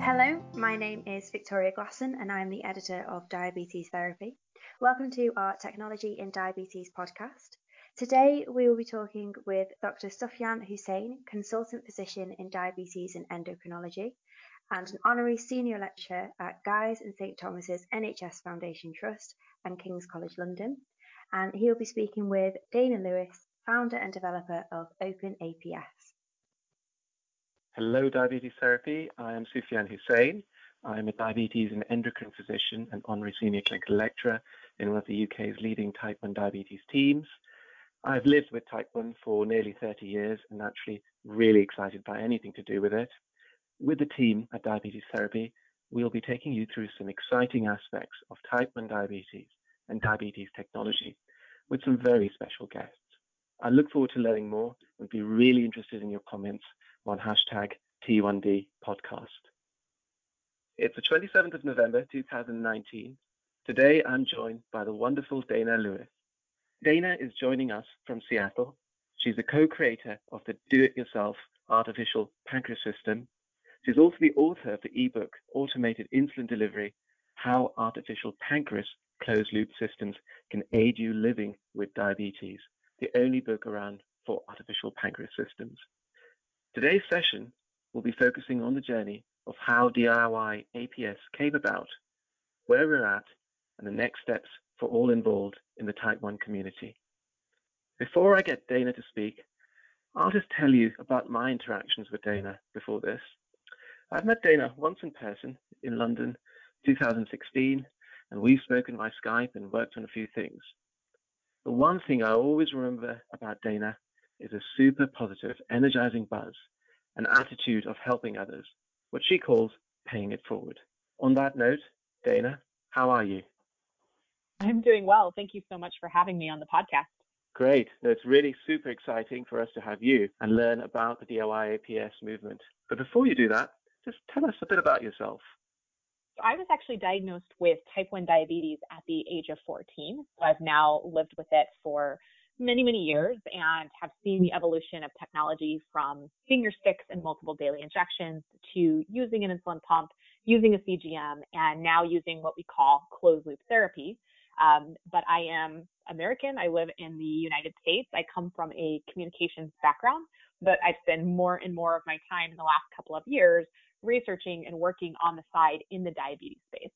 Hello, my name is Victoria Glasson and I'm the editor of Diabetes Therapy. Welcome to our Technology in Diabetes podcast. Today we will be talking with Dr. Sufyan Hussain, consultant physician in diabetes and endocrinology, and an honorary senior lecturer at Guy's and St Thomas's NHS Foundation Trust and King's College London. And he will be speaking with Dana Lewis, founder and developer of OpenAPS. Hello, Diabetes Therapy. I am Sufyan Hussain. I'm a diabetes and endocrine physician and honorary senior clinical lecturer in one of the UK's leading type 1 diabetes teams. I've lived with type 1 for nearly 30 years and naturally really excited by anything to do with it. With the team at Diabetes Therapy, we'll be taking you through some exciting aspects of type 1 diabetes and diabetes technology with some very special guests. I look forward to learning more and be really interested in your comments on hashtag T1D podcast. It's the 27th of November 2019. Today I'm joined by the wonderful Dana Lewis. Dana is joining us from Seattle. She's a co-creator of the do-it-yourself artificial pancreas system. She's also the author of the ebook Automated Insulin Delivery: How Artificial Pancreas Closed-Loop Systems Can Aid You Living with Diabetes, the only book around for artificial pancreas systems. Today's session will be focusing on the journey of how DIY APS came about, where we're at, and the next steps for all involved in the type 1 community. Before I get Dana to speak, I'll just tell you about my interactions with Dana before this. I've met Dana once in person in London, 2016, and we've spoken by Skype and worked on a few things. The one thing I always remember about Dana is a super positive, energizing buzz, an attitude of helping others, what she calls paying it forward. On that note, Dana, how are you? I'm doing well. Thank you so much for having me on the podcast. Great. No, it's really super exciting for us to have you and learn about the DIY APS movement. But before you do that, just tell us a bit about yourself. So I was actually diagnosed with type 1 diabetes at the age of 14. So I've now lived with it for many, many years and have seen the evolution of technology from finger sticks and multiple daily injections to using an insulin pump, using a CGM, and now using what we call closed loop therapy. But I am American. I live in the United States. I come from a communications background, but I've spent more and more of my time in the last couple of years researching and working on the side in the diabetes space.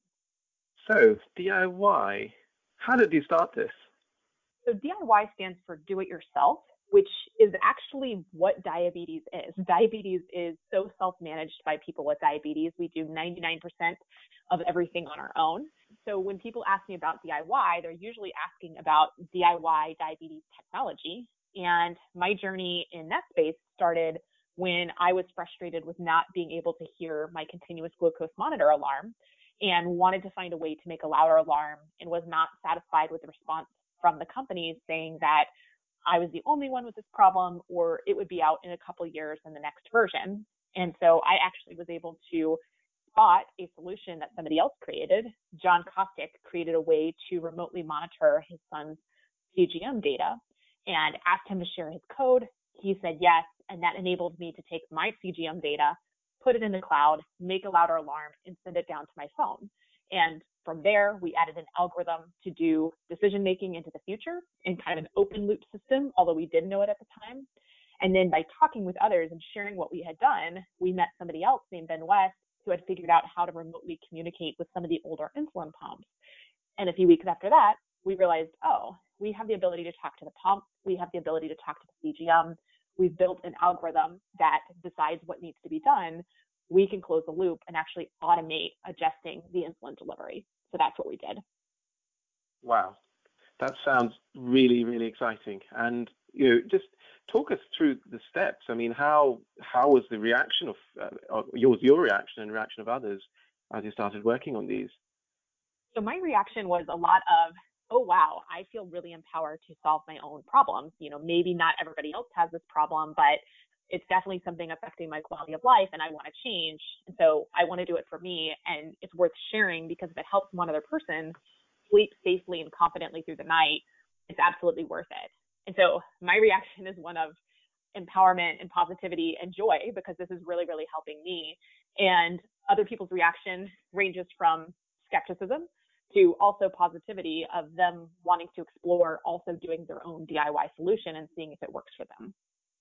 So DIY, how did you start this? So DIY stands for do it yourself, which is actually what diabetes is. Diabetes is so self-managed by people with diabetes. We do 99% of everything on our own. So when people ask me about DIY, they're usually asking about DIY diabetes technology. And my journey in that space started when I was frustrated with not being able to hear my continuous glucose monitor alarm and wanted to find a way to make a louder alarm and was not satisfied with the response from the companies saying that I was the only one with this problem or it would be out in a couple years in the next version. And so I actually was able to spot a solution that somebody else created. John Kostick created a way to remotely monitor his son's CGM data and asked him to share his code. He said yes, and that enabled me to take my CGM data, put it in the cloud, make a louder alarm, and send it down to my phone. And from there, we added an algorithm to do decision-making into the future in kind of an open loop system, although we didn't know it at the time. And then by talking with others and sharing what we had done, we met somebody else named Ben West who had figured out how to remotely communicate with some of the older insulin pumps. And a few weeks after that, we realized, oh, we have the ability to talk to the pump. We have the ability to talk to the CGM. We've built an algorithm that decides what needs to be done. We can close the loop and actually automate adjusting the insulin delivery. So that's what we did. Wow, that sounds really, really exciting. And just talk us through the steps. I mean, how was the reaction of your reaction and reaction of others as you started working on these? So my reaction was a lot of, oh, wow, I feel really empowered to solve my own problems. Maybe not everybody else has this problem, but it's definitely something affecting my quality of life and I want to change. And so I want to do it for me, and it's worth sharing because if it helps one other person sleep safely and confidently through the night, it's absolutely worth it. And so my reaction is one of empowerment and positivity and joy because this is really, really helping me. And other people's reaction ranges from skepticism to also positivity of them wanting to explore also doing their own DIY solution and seeing if it works for them.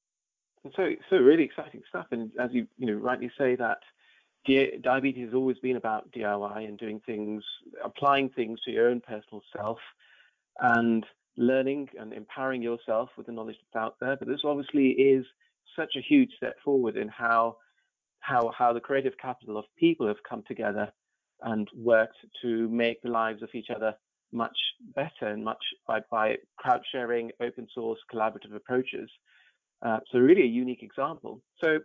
So really exciting stuff. And as you rightly say, that diabetes has always been about DIY and doing things, applying things to your own personal self and learning and empowering yourself with the knowledge that's out there. But this obviously is such a huge step forward in how the creative capital of people have come together and worked to make the lives of each other much better and much by crowd sharing, open source, collaborative approaches. So really a unique example. So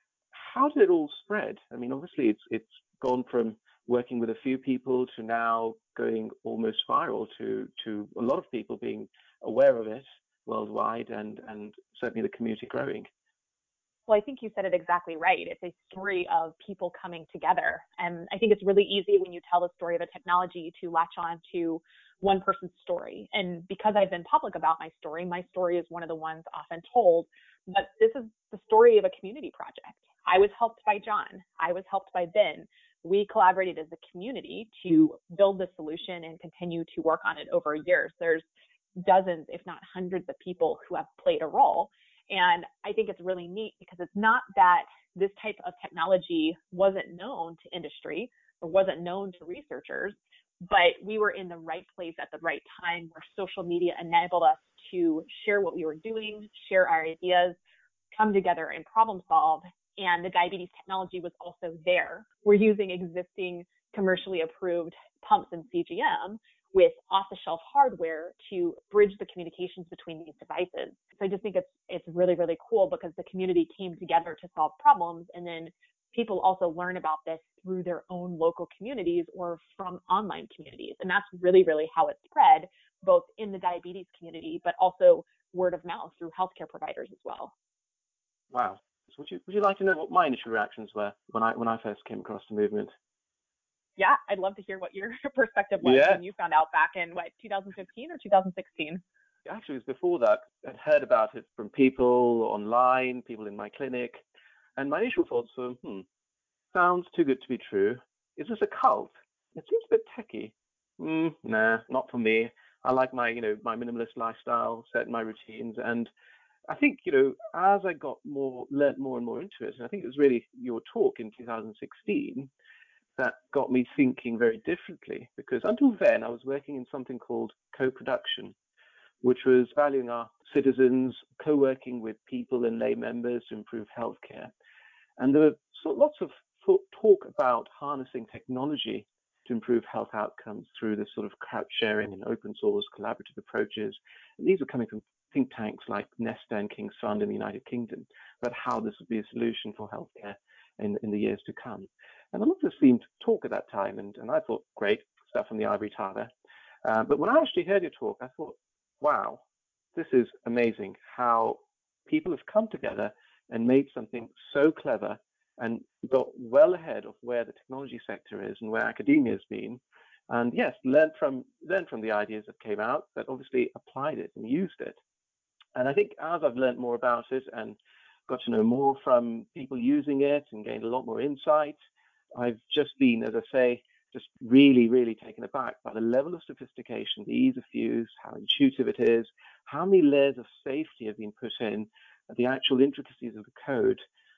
how did it all spread? I mean, obviously it's gone from working with a few people to now going almost viral to a lot of people being aware of it worldwide and certainly the community growing. Well, I think you said it exactly right. It's a story of people coming together. And I think it's really easy when you tell the story of a technology to latch on to one person's story. And because I've been public about my story is one of the ones often told. But this is the story of a community project. I was helped by John. I was helped by Ben. We collaborated as a community to build the solution and continue to work on it over years. There's dozens, if not hundreds of people who have played a role. And I think it's really neat because it's not that this type of technology wasn't known to industry or wasn't known to researchers, but we were in the right place at the right time where social media enabled us to share what we were doing, share our ideas, come together and problem solve. And the diabetes technology was also there. We're using existing commercially approved pumps and CGM with off-the-shelf hardware to bridge the communications between these devices. So I just think it's really, really cool because the community came together to solve problems, and then people also learn about this through their own local communities or from online communities. And that's really, really how it spread, both in the diabetes community, but also word of mouth through healthcare providers as well. Wow. So would you like to know what my initial reactions were when I first came across the movement? Yeah, I'd love to hear what your perspective was when you found out back in 2015 or 2016? Actually, it was before that. I'd heard about it from people online, people in my clinic, and my initial thoughts were, sounds too good to be true. Is this a cult? It seems a bit techy. Nah, not for me. I like my minimalist lifestyle, set my routines, and I think, as I learned more and more into it, and I think it was really your talk in 2016 that got me thinking very differently, because until then I was working in something called co-production, which was valuing our citizens, co-working with people and lay members to improve healthcare. And there were lots of talk about harnessing technology to improve health outcomes through this sort of crowd sharing and open source collaborative approaches. And these are coming from think tanks like Nesta and King's Fund in the United Kingdom about how this would be a solution for healthcare in the years to come. And a lot of us seemed to talk at that time, and I thought, great stuff from the ivory tower. But when I actually heard your talk, I thought, wow, this is amazing how people have come together and made something so clever and got well ahead of where the technology sector is and where academia has been. And yes, learned from the ideas that came out, but obviously applied it and used it. And I think as I've learned more about it and got to know more from people using it and gained a lot more insight, I've just been, as I say, just really, really taken aback by the level of sophistication, the ease of use, how intuitive it is, how many layers of safety have been put in, the actual intricacies of the code.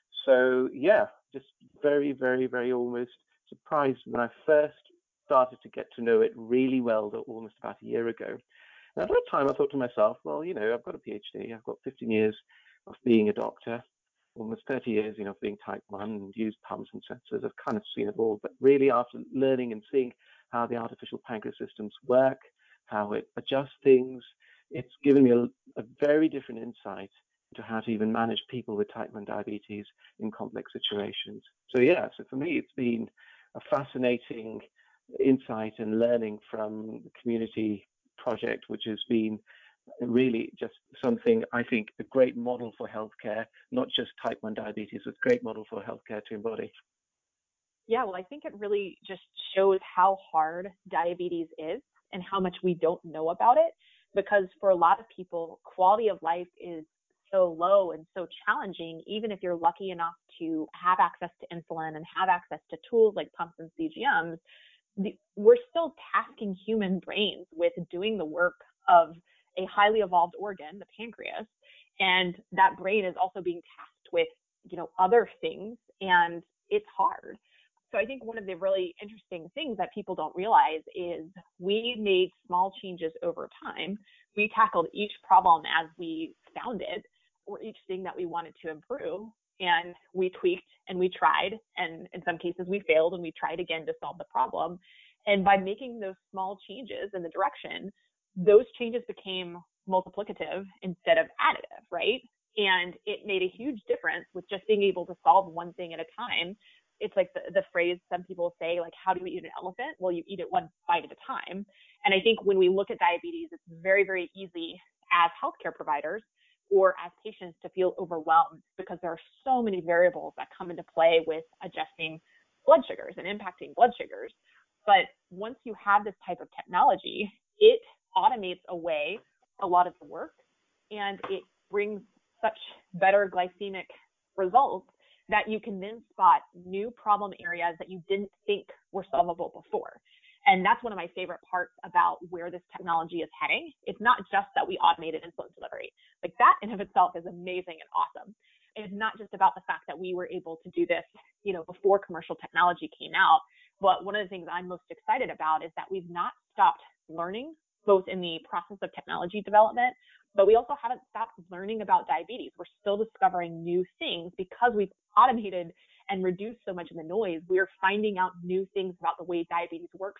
So yeah, just very, very, very almost surprised when I first started to get to know it really well, almost about a year ago. And at that time, I thought to myself, well, I've got a PhD, I've got 15 years of being a doctor, almost 30 years, of being type 1 and used pumps and sensors. I've kind of seen it all. But really, after learning and seeing how the artificial pancreas systems work, how it adjusts things, it's given me a very different insight into how to even manage people with type 1 diabetes in complex situations. So for me, it's been a fascinating insight and learning from the community project, which has been really just something, I think, a great model for healthcare, not just type 1 diabetes, but a great model for healthcare to embody. Yeah, well, I think it really just shows how hard diabetes is and how much we don't know about it, because for a lot of people, quality of life is so low and so challenging, even if you're lucky enough to have access to insulin and have access to tools like pumps and CGMs, we're still tasking human brains with doing the work of a highly evolved organ, the pancreas, and that brain is also being tasked with, other things, and it's hard. So I think one of the really interesting things that people don't realize is we made small changes over time. We tackled each problem as we found it, or each thing that we wanted to improve. And we tweaked and we tried. And in some cases we failed and we tried again to solve the problem. And by making those small changes in the direction, those changes became multiplicative instead of additive, right? And it made a huge difference with just being able to solve one thing at a time. It's like the phrase some people say, like, how do you eat an elephant? Well, you eat it one bite at a time. And I think when we look at diabetes, it's very, very easy as healthcare providers or as patients to feel overwhelmed because there are so many variables that come into play with adjusting blood sugars and impacting blood sugars. But once you have this type of technology, it automates away a lot of the work, and it brings such better glycemic results that you can then spot new problem areas that you didn't think were solvable before. And that's one of my favorite parts about where this technology is heading. It's not just that we automated insulin delivery. Like, that in of itself is amazing and awesome. It's not just about the fact that we were able to do this, before commercial technology came out. But one of the things I'm most excited about is that we've not stopped learning, both in the process of technology development, but we also haven't stopped learning about diabetes. We're still discovering new things because we've automated and reduced so much of the noise. We're finding out new things about the way diabetes works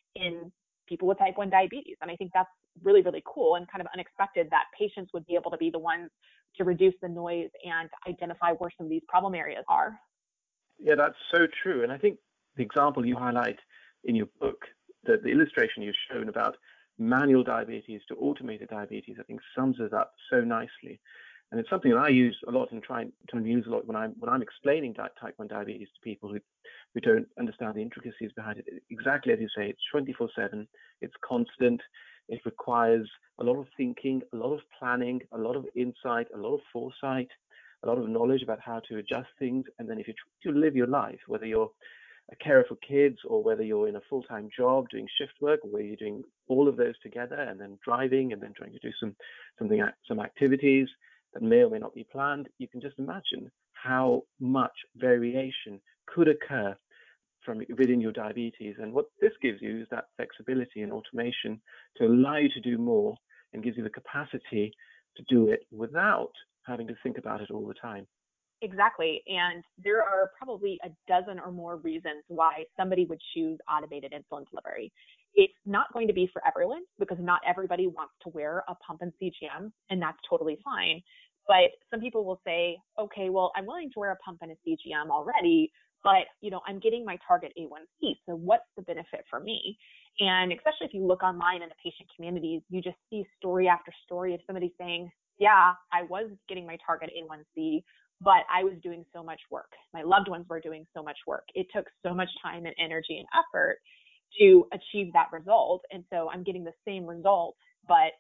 in people with type 1 diabetes. And I think that's really, really cool and kind of unexpected that patients would be able to be the ones to reduce the noise and identify where some of these problem areas are. Yeah, that's so true. And I think the example you highlight in your book, the illustration you've shown about manual diabetes to automated diabetes, I think sums it up so nicely. And it's something that I use a lot and try to use a lot when I'm explaining type 1 diabetes to people who don't understand the intricacies behind it. Exactly as you say, it's 24/7, it's constant, it requires a lot of thinking, a lot of planning, a lot of insight, a lot of foresight, a lot of knowledge about how to adjust things. And then if you try to live your life, whether you're a carer for kids or whether you're in a full-time job doing shift work, or whether you're doing all of those together and then driving and then trying to do some activities that may or may not be planned, you can just imagine how much variation could occur from within your diabetes. And what this gives you is that flexibility and automation to allow you to do more and gives you the capacity to do it without having to think about it all the time. Exactly. And there are probably a dozen or more reasons why somebody would choose automated insulin delivery. It's not going to be for everyone because not everybody wants to wear a pump and CGM, and that's totally fine. But some people will say, okay, well, I'm willing to wear a pump and a CGM already, but I'm getting my target A1C. So what's the benefit for me? And especially if you look online in the patient communities, you just see story after story of somebody saying, yeah, I was getting my target A1C, but I was doing so much work. My loved ones were doing so much work. It took so much time and energy and effort to achieve that result. And so I'm getting the same result, but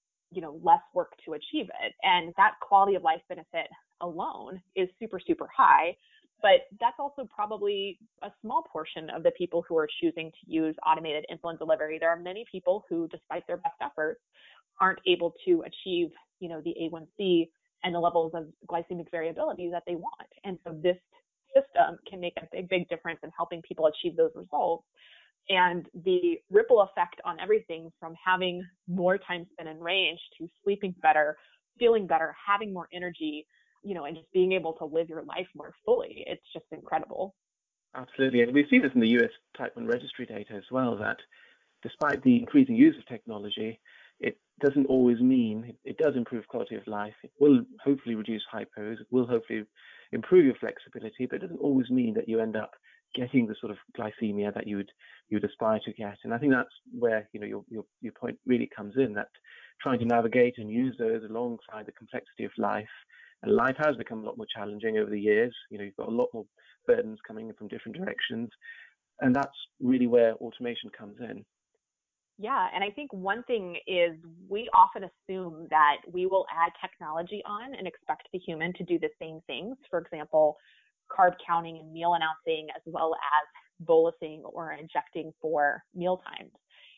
less work to achieve it. And that quality of life benefit alone is super, super high. But that's also probably a small portion of the people who are choosing to use automated insulin delivery. There are many people who, despite their best efforts, aren't able to achieve, the A1C and the levels of glycemic variability that they want. And so this system can make a big, big difference in helping people achieve those results. And the ripple effect on everything from having more time spent in range to sleeping better, feeling better, having more energy, and just being able to live your life more fully. It's just incredible. Absolutely. And we see this in the US type 1 registry data as well, that despite the increasing use of technology, it doesn't always mean it does improve quality of life. It will hopefully reduce hypos. It will hopefully improve your flexibility, but it doesn't always mean that you end up getting the sort of glycemia that you would aspire to get. And I think that's where your point really comes in, that trying to navigate and use those alongside the complexity of life. And life has become a lot more challenging over the years. You've got a lot more burdens coming in from different directions. And that's really where automation comes in. Yeah, and I think one thing is we often assume that we will add technology on and expect the human to do the same things. For example, carb counting and meal announcing, as well as bolusing or injecting for meal times.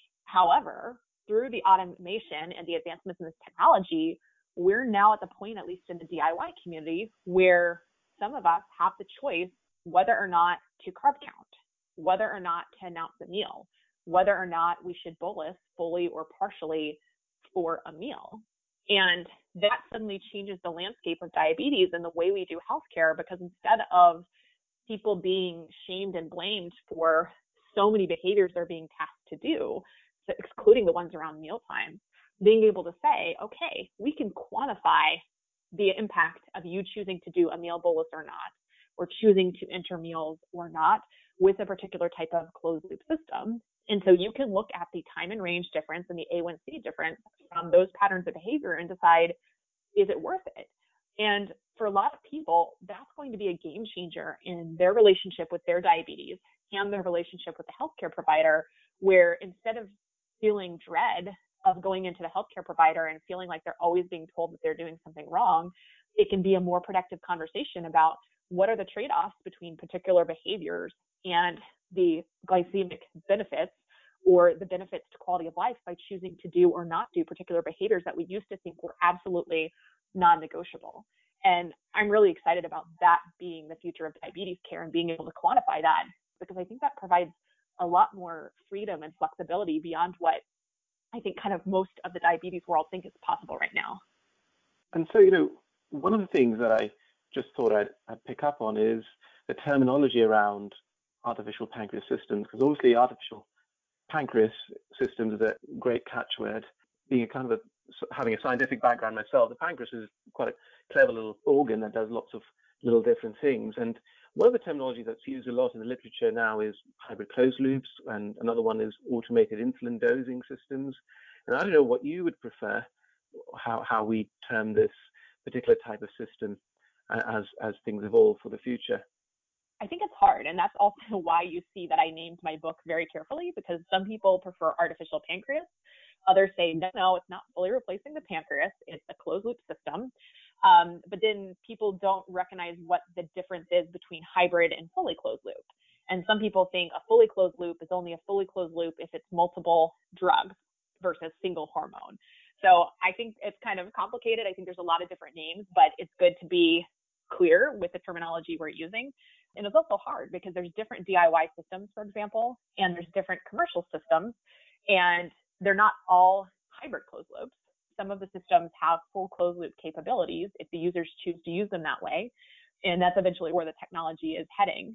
However, through the automation and the advancements in this technology, we're now at the point, at least in the DIY community, where some of us have the choice whether or not to carb count, whether or not to announce a meal, whether or not we should bolus fully or partially for a meal. And that suddenly changes the landscape of diabetes and the way we do healthcare, because instead of people being shamed and blamed for so many behaviors they're being tasked to do, excluding the ones around mealtime, being able to say, okay, we can quantify the impact of you choosing to do a meal bolus or not, or choosing to enter meals or not with a particular type of closed loop system. And so you can look at the time and range difference and the A1C difference from those patterns of behavior and decide, is it worth it? And for a lot of people, that's going to be a game changer in their relationship with their diabetes and their relationship with the healthcare provider, where instead of feeling dread of going into the healthcare provider and feeling like they're always being told that they're doing something wrong, it can be a more productive conversation about what are the trade-offs between particular behaviors and the glycemic benefits or the benefits to quality of life by choosing to do or not do particular behaviors that we used to think were absolutely non-negotiable. And I'm really excited about that being the future of diabetes care and being able to quantify that, because I think that provides a lot more freedom and flexibility beyond what I think kind of most of the diabetes world think is possible right now. And so, one of the things that I just thought I'd pick up on is the terminology around artificial pancreas systems, because obviously artificial pancreas systems is a great catchword. Being a kind of having a scientific background myself, the pancreas is quite a clever little organ that does lots of little different things. And one of the terminology that's used a lot in the literature now is hybrid closed loops, and another one is automated insulin dosing systems. And I don't know what you would prefer, how we term this particular type of system as things evolve for the future. I think it's hard, and that's also why you see that I named my book very carefully, because some people prefer artificial pancreas. Others say, no, it's not fully replacing the pancreas. It's a closed loop system. But then people don't recognize what the difference is between hybrid and fully closed loop. And some people think a fully closed loop is only a fully closed loop if it's multiple drugs versus single hormone. So I think it's kind of complicated. I think there's a lot of different names, but it's good to be clear with the terminology we're using. And it's also hard because there's different DIY systems, for example, and there's different commercial systems, and they're not all hybrid closed loops. Some of the systems have full closed loop capabilities if the users choose to use them that way. And that's eventually where the technology is heading.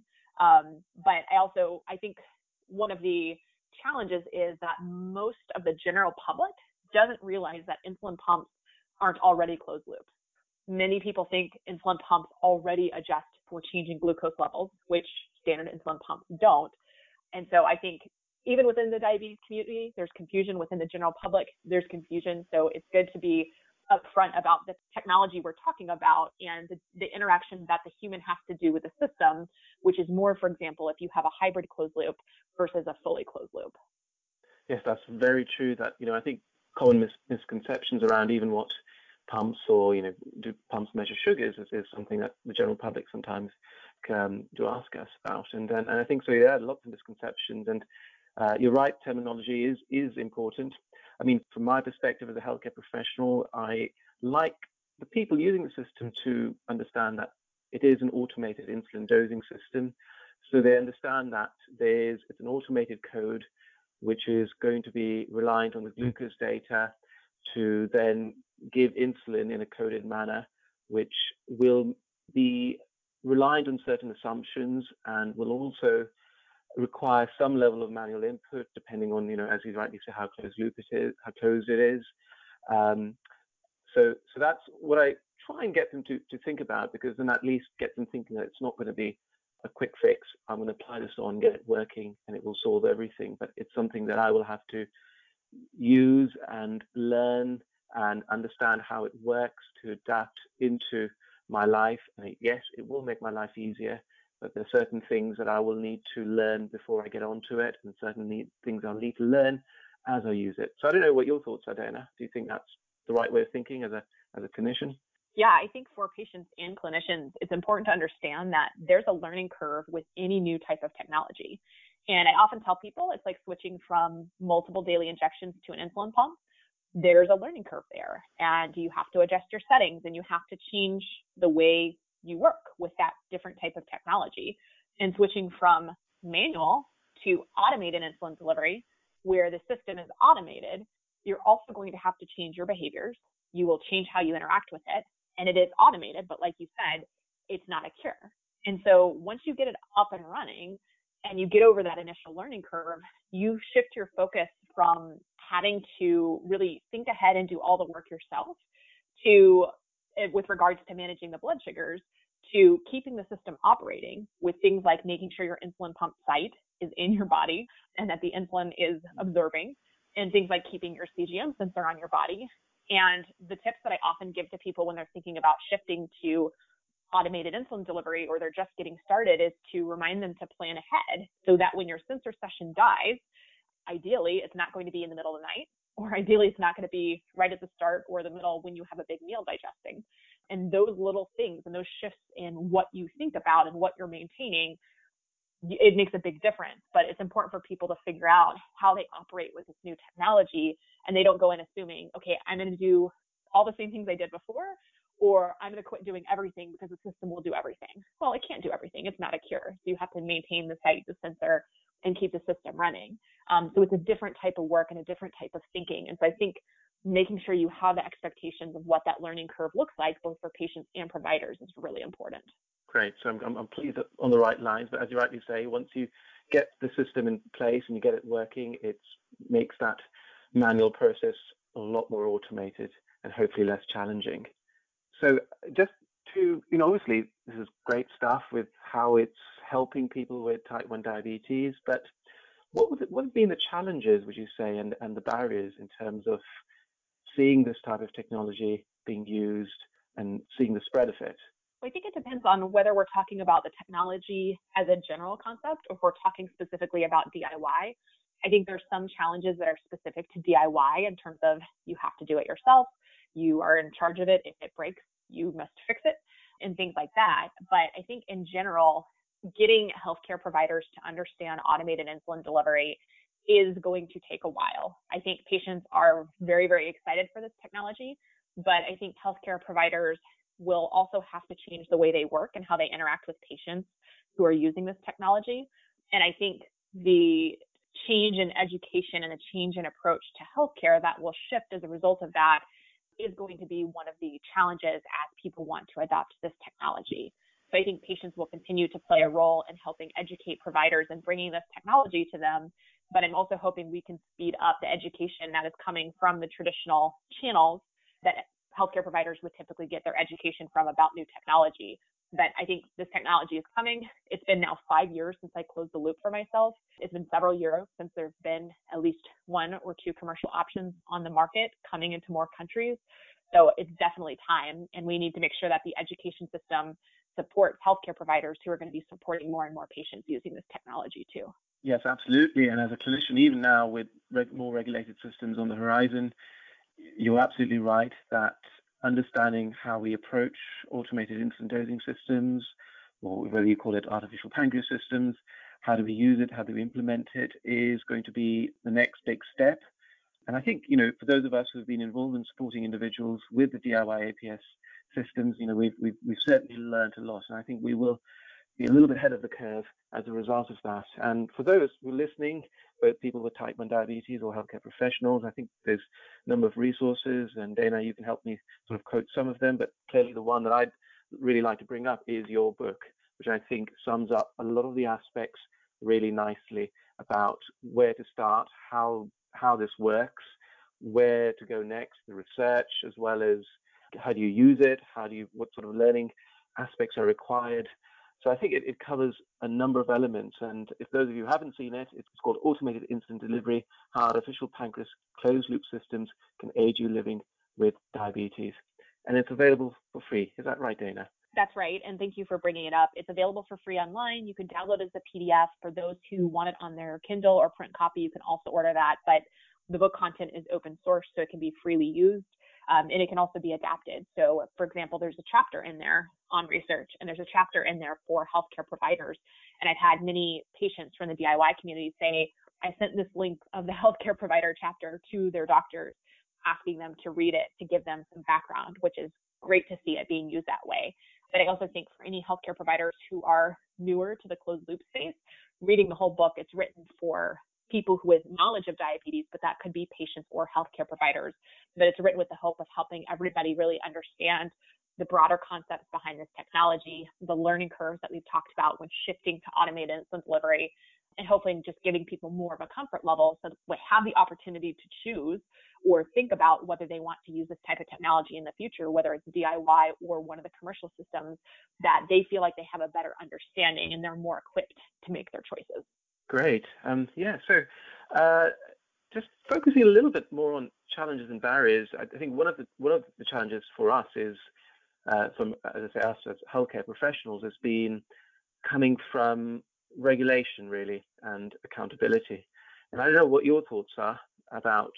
But I think one of the challenges is that most of the general public doesn't realize that insulin pumps aren't already closed loops. Many people think insulin pumps already adjust for changing glucose levels, which standard insulin pumps don't. And so I think even within the diabetes community, there's confusion. Within the general public, there's confusion. So it's good to be upfront about the technology we're talking about and the interaction that the human has to do with the system, which is more, for example, if you have a hybrid closed loop versus a fully closed loop. Yes, that's very true. That, I think common misconceptions around even what pumps or, do pumps measure sugars is something that the general public sometimes do ask us about. And I think so, yeah, lots of misconceptions. And you're right, terminology is important. I mean, from my perspective as a healthcare professional, I like the people using the system to understand that it is an automated insulin dosing system. So they understand that it's an automated code which is going to be reliant on the glucose data to then give insulin in a coded manner, which will be reliant on certain assumptions and will also require some level of manual input, depending on, as you rightly say, how closed it is. So that's what I try and get them to think about, because then at least get them thinking that it's not going to be a quick fix. I'm going to apply this on, get it working, and it will solve everything. But it's something that I will have to use and learn and understand how it works to adapt into my life. And yes, it will make my life easier, but there are certain things that I will need to learn before I get onto it, and certain things I'll need to learn as I use it. So I don't know what your thoughts are, Dana. Do you think that's the right way of thinking as a clinician? Yeah, I think for patients and clinicians, it's important to understand that there's a learning curve with any new type of technology. And I often tell people it's like switching from multiple daily injections to an insulin pump. There's a learning curve there, and you have to adjust your settings and you have to change the way you work with that different type of technology. And switching from manual to automated insulin delivery, where the system is automated, you're also going to have to change your behaviors. You will change how you interact with it. And it is automated, but like you said, it's not a cure. And so once you get it up and running and you get over that initial learning curve, you shift your focus from having to really think ahead and do all the work yourself to, with regards to managing the blood sugars, to keeping the system operating with things like making sure your insulin pump site is in your body and that the insulin is absorbing, and things like keeping your CGM sensor on your body. And the tips that I often give to people when they're thinking about shifting to automated insulin delivery or they're just getting started is to remind them to plan ahead so that when your sensor session dies, ideally it's not going to be in the middle of the night, or ideally it's not going to be right at the start or the middle when you have a big meal digesting. And those little things and those shifts in what you think about and what you're maintaining, it makes a big difference. But it's important for people to figure out how they operate with this new technology, and they don't go in assuming, okay, I'm going to do all the same things I did before, or I'm going to quit doing everything because the system will do everything. Well, it can't do everything. It's not a cure. So you have to maintain the site, the sensor, and keep the system running. So it's a different type of work and a different type of thinking. And so I think making sure you have the expectations of what that learning curve looks like, both for patients and providers, is really important. Great. So I'm pleased that on the right lines. But as you rightly say, once you get the system in place and you get it working, it makes that manual process a lot more automated and hopefully less challenging. So just to, obviously this is great stuff with how it's helping people with type 1 diabetes, but what have been the challenges, would you say, and the barriers in terms of seeing this type of technology being used and seeing the spread of it? Well, I think it depends on whether we're talking about the technology as a general concept or if we're talking specifically about DIY. I think there's some challenges that are specific to DIY in terms of you have to do it yourself. You are in charge of it. If it breaks, you must fix it and things like that. But I think in general, getting healthcare providers to understand automated insulin delivery is going to take a while. I think patients are very, very excited for this technology, but I think healthcare providers will also have to change the way they work and how they interact with patients who are using this technology. And I think the change in education and the change in approach to healthcare that will shift as a result of that is going to be one of the challenges as people want to adopt this technology. So I think patients will continue to play a role in helping educate providers and bringing this technology to them. But I'm also hoping we can speed up the education that is coming from the traditional channels that healthcare providers would typically get their education from about new technology. But I think this technology is coming. It's been now 5 years since I closed the loop for myself. It's been several years since there's been at least 1 or 2 commercial options on the market coming into more countries. So it's definitely time, and we need to make sure that the education system supports healthcare providers who are going to be supporting more and more patients using this technology too. Yes, absolutely. And as a clinician, even now with more regulated systems on the horizon, you're absolutely right that understanding how we approach automated insulin dosing systems, or whether you call it artificial pancreas systems, how do we use it, how do we implement it, is going to be the next big step. And I think, for those of us who've been involved in supporting individuals with the DIY APS systems, we've certainly learned a lot. And I think we will be a little bit ahead of the curve as a result of that. And for those who are listening, both people with type 1 diabetes or healthcare professionals, I think there's a number of resources, and Dana, you can help me sort of quote some of them, but clearly the one that I'd really like to bring up is your book, which I think sums up a lot of the aspects really nicely about where to start, how this works, where to go next, the research, as well as how do you use it, what sort of learning aspects are required. So I think it covers a number of elements. And if those of you haven't seen it, it's called Automated Insulin Delivery, How Artificial Pancreas Closed Loop Systems Can Aid You Living with Diabetes. And it's available for free. Is that right, Dana? That's right. And thank you for bringing it up. It's available for free online. You can download it as a PDF. For those who want it on their Kindle or print copy, you can also order that. But The book content is open source, so it can be freely used, and it can also be adapted. So, for example, there's a chapter in there on research, and there's a chapter in there for healthcare providers. And I've had many patients from the DIY community say, I sent this link of the healthcare provider chapter to their doctors, asking them to read it to give them some background, which is great to see it being used that way. But I also think for any healthcare providers who are newer to the closed loop space, reading the whole book, it's written for people with knowledge of diabetes, but that could be patients or healthcare providers. But it's written with the hope of helping everybody really understand the broader concepts behind this technology, the learning curves that we've talked about when shifting to automated insulin delivery, and hopefully just giving people more of a comfort level so that they have the opportunity to choose or think about whether they want to use this type of technology in the future, whether it's DIY or one of the commercial systems, that they feel like they have a better understanding and they're more equipped to make their choices. Great. So just focusing a little bit more on challenges and barriers, I think one of the challenges for us is, from, as I say, us as healthcare professionals, has been coming from regulation, really, and accountability. And I don't know what your thoughts are about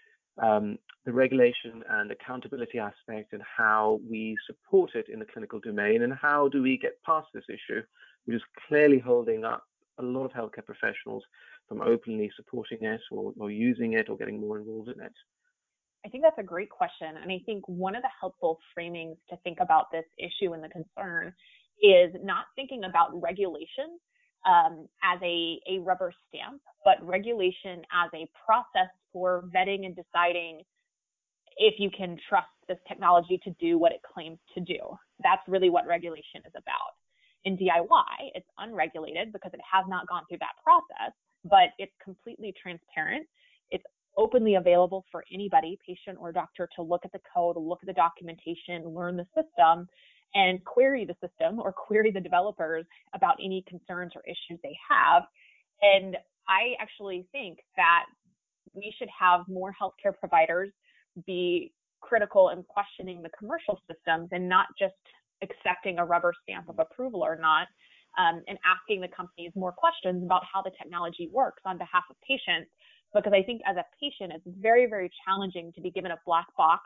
the regulation and accountability aspect and how we support it in the clinical domain, and how do we get past this issue, which is clearly holding up a lot of healthcare professionals from openly supporting it or using it or getting more involved in it? I think that's a great question. And I think one of the helpful framings to think about this issue and the concern is not thinking about regulation as a rubber stamp, but regulation as a process for vetting and deciding if you can trust this technology to do what it claims to do. That's really what regulation is about. In DIY, it's unregulated because it has not gone through that process, but it's completely transparent. It's openly available for anybody, patient or doctor, to look at the code, look at the documentation, learn the system, and query the system or query the developers about any concerns or issues they have. And I actually think that we should have more healthcare providers be critical in questioning the commercial systems and not just accepting a rubber stamp of approval or not, and asking the companies more questions about how the technology works on behalf of patients. Because I think as a patient, it's very, very challenging to be given a black box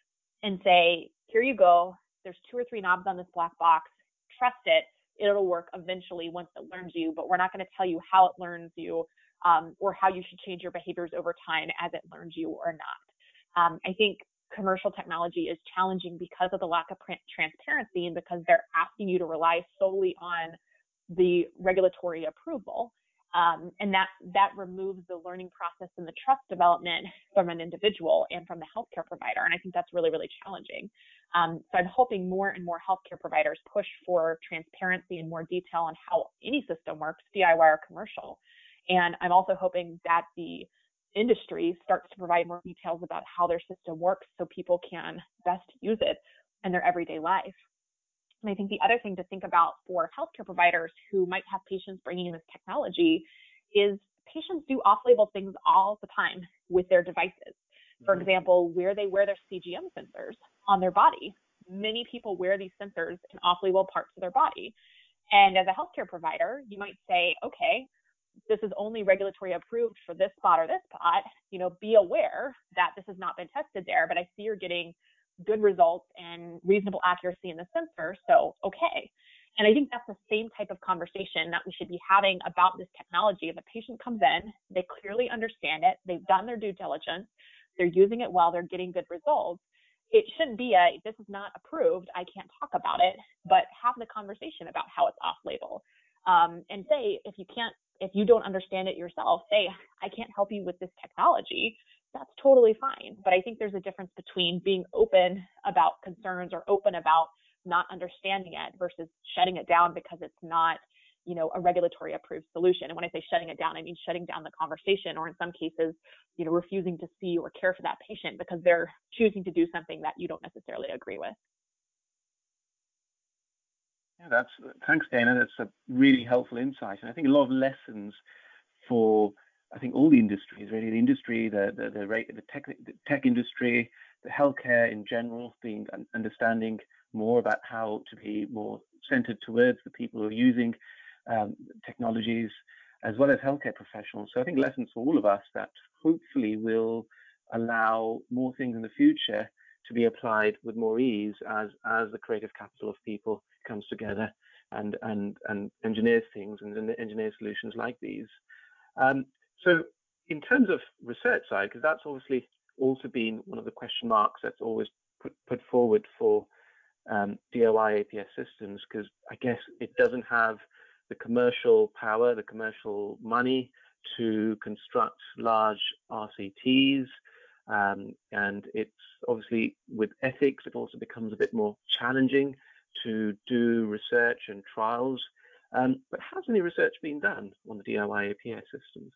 and say, here you go, there's 2 or 3 knobs on this black box, trust it, it'll work eventually once it learns you, but we're not going to tell you how it learns you, or how you should change your behaviors over time as it learns you or not. I think commercial technology is challenging because of the lack of transparency and because they're asking you to rely solely on the regulatory approval. And that removes the learning process and the trust development from an individual and from the healthcare provider. And I think that's really, really challenging. So I'm hoping more and more healthcare providers push for transparency and more detail on how any system works, DIY or commercial. And I'm also hoping that the industry starts to provide more details about how their system works so people can best use it in their everyday life. And I think the other thing to think about for healthcare providers who might have patients bringing in this technology is patients do off-label things all the time with their devices. For example, where they wear their CGM sensors on their body. Many people wear these sensors in off-label parts of their body. And as a healthcare provider, you might say, okay, this is only regulatory approved for this spot or this spot. Be aware that this has not been tested there, but I see you're getting good results and reasonable accuracy in the sensor, so okay. And I think that's the same type of conversation that we should be having about this technology. If a patient comes in, they clearly understand it, they've done their due diligence, they're using it well, they're getting good results. It shouldn't be this is not approved, I can't talk about it, but have the conversation about how it's off-label. And say, if you don't understand it yourself, say, I can't help you with this technology. That's totally fine. But I think there's a difference between being open about concerns or open about not understanding it versus shutting it down because it's not, a regulatory approved solution. And when I say shutting it down, I mean shutting down the conversation, or in some cases, refusing to see or care for that patient because they're choosing to do something that you don't necessarily agree with. Yeah, thanks, Dana. That's a really helpful insight. And I think a lot of lessons for, I think, all the industries, really, the industry, the tech industry, the healthcare in general, understanding more about how to be more centered towards the people who are using technologies, as well as healthcare professionals. So I think lessons for all of us that hopefully will allow more things in the future to be applied with more ease as the creative capital of people comes together and engineers things and engineer solutions like these. So in terms of research side, because that's obviously also been one of the question marks that's always put forward for DIY APS systems, because I guess it doesn't have the commercial power, the commercial money to construct large RCTs. And it's obviously with ethics, it also becomes a bit more challenging to do research and trials. But has any research been done on the DIY APS systems?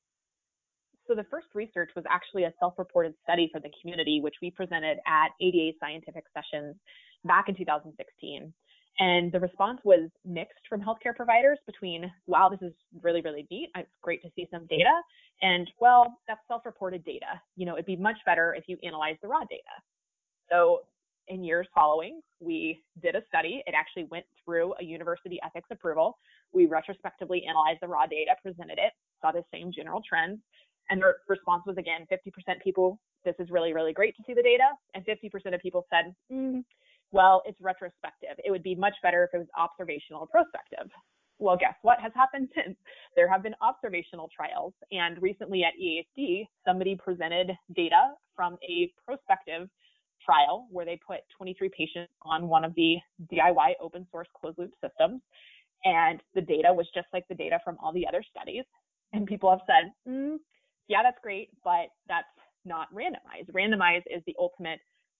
So the first research was actually a self-reported study for the community, which we presented at ADA Scientific Sessions back in 2016. And the response was mixed from healthcare providers between, wow, this is really, really neat. It's great to see some data. And, well, that's self-reported data. It'd be much better if you analyze the raw data. So in years following, we did a study. It actually went through a university ethics approval. We retrospectively analyzed the raw data, presented it, saw the same general trends. And the response was, again, 50% people, this is really, really great to see the data. And 50% of people said, well, it's retrospective. It would be much better if it was observational or prospective. Well, guess what has happened since? There have been observational trials. And recently at EASD, somebody presented data from a prospective trial where they put 23 patients on one of the DIY open source closed loop systems. And the data was just like the data from all the other studies. And people have said, yeah, that's great, but that's not randomized. Randomized is the ultimate,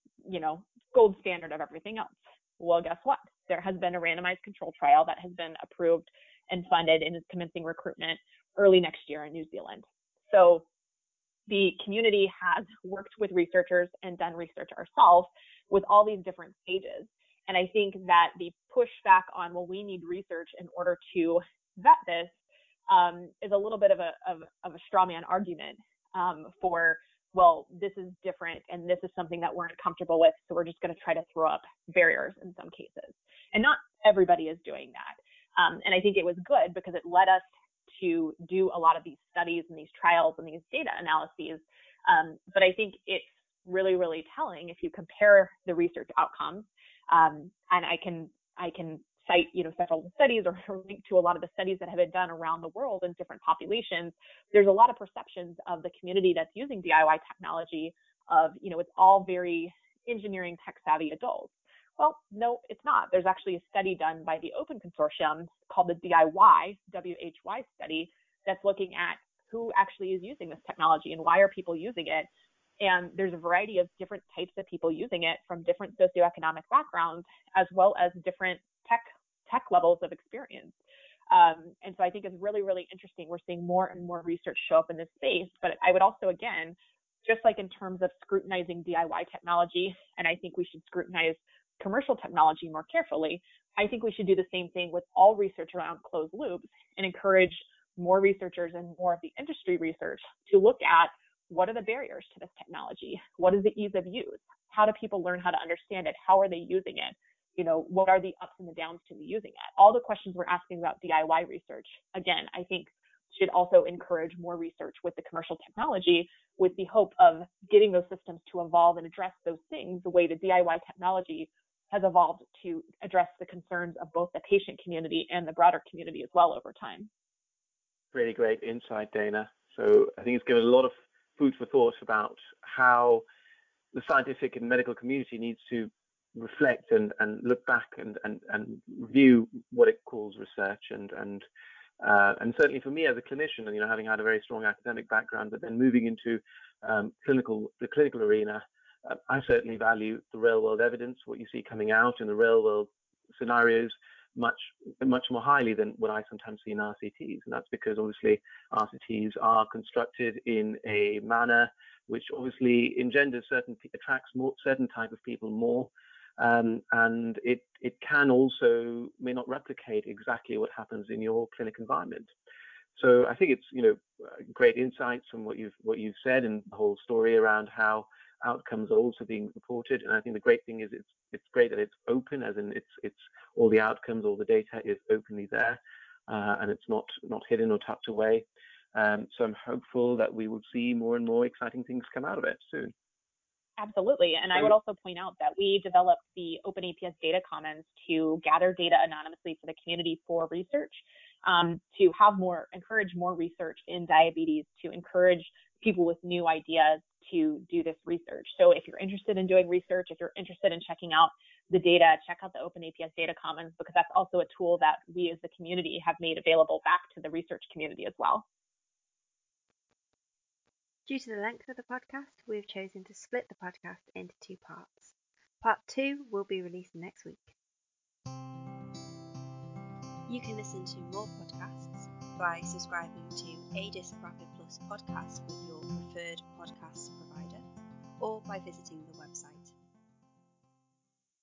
gold standard of everything else. Well, guess what? There has been a randomized control trial that has been approved and funded and is commencing recruitment early next year in New Zealand. So the community has worked with researchers and done research ourselves with all these different stages. And I think that the pushback on, well, we need research in order to vet this is a little bit of a straw man argument for, well, this is different and this is something that we're uncomfortable with, so we're just going to try to throw up barriers in some cases. And not everybody is doing that. And I think it was good because it led us to do a lot of these studies and these trials and these data analyses. But I think it's really, really telling if you compare the research outcomes. And I can cite, several studies or link to a lot of the studies that have been done around the world in different populations. There's a lot of perceptions of the community that's using DIY technology of, it's all very engineering tech savvy adults. Well, no, it's not. There's actually a study done by the Open Consortium called the DIY, WHY study, that's looking at who actually is using this technology and why are people using it. And there's a variety of different types of people using it from different socioeconomic backgrounds, as well as different tech levels of experience. And so I think it's really, really interesting. We're seeing more and more research show up in this space. But I would also, again, just like in terms of scrutinizing DIY technology, and I think we should scrutinize commercial technology more carefully, I think we should do the same thing with all research around closed loops and encourage more researchers and more of the industry research to look at what are the barriers to this technology? What is the ease of use? How do people learn how to understand it? How are they using it? What are the ups and the downs to using it? All the questions we're asking about DIY research, again, I think should also encourage more research with the commercial technology with the hope of getting those systems to evolve and address those things the way the DIY technology has evolved to address the concerns of both the patient community and the broader community as well over time. Really great insight, Dana. So I think it's given a lot of food for thought about how the scientific and medical community needs to reflect and look back and review what it calls research and certainly for me as a clinician, and having had a very strong academic background, but then moving into the clinical arena, I certainly value the real world evidence, what you see coming out in the real world scenarios, much more highly than what I sometimes see in RCTs. And that's because obviously RCTs are constructed in a manner which obviously attracts certain type of people more. And it can also may not replicate exactly what happens in your clinic environment. So I think it's great insights from what you've said and the whole story around how outcomes are also being reported. And I think the great thing is it's great that it's open, as in it's all the outcomes, all the data is openly there. and it's not hidden or tucked away. So I'm hopeful that we will see more and more exciting things come out of it soon. Absolutely. And I would also point out that we developed the OpenAPS Data Commons to gather data anonymously for the community for research, to encourage more research in diabetes, to encourage people with new ideas to do this research. So if you're interested in doing research, if you're interested in checking out the data, check out the OpenAPS Data Commons, because that's also a tool that we as the community have made available back to the research community as well. Due to the length of the podcast, we've chosen to split the podcast into 2 parts. Part 2 will be released next week. You can listen to more podcasts by subscribing to ADIS Rapid Plus podcast with your preferred podcast provider, or by visiting the website